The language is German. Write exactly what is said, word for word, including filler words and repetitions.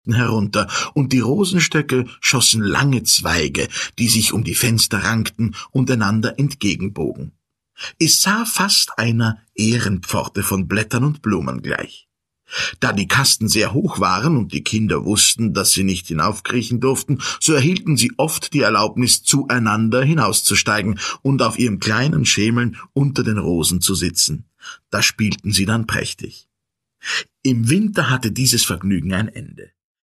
herunter, und die Rosenstöcke schossen lange Zweige, die sich um die Fenster rankten und einander entgegenbogen. Es sah fast einer Ehrenpforte von Blättern und Blumen gleich. Da die Kasten sehr hoch waren und die Kinder wussten, dass sie nicht hinaufkriechen durften, so erhielten sie oft die Erlaubnis, zueinander hinauszusteigen und auf ihrem kleinen Schemeln unter den Rosen zu sitzen. Da spielten sie dann prächtig. Im Winter hatte dieses Vergnügen ein Ende.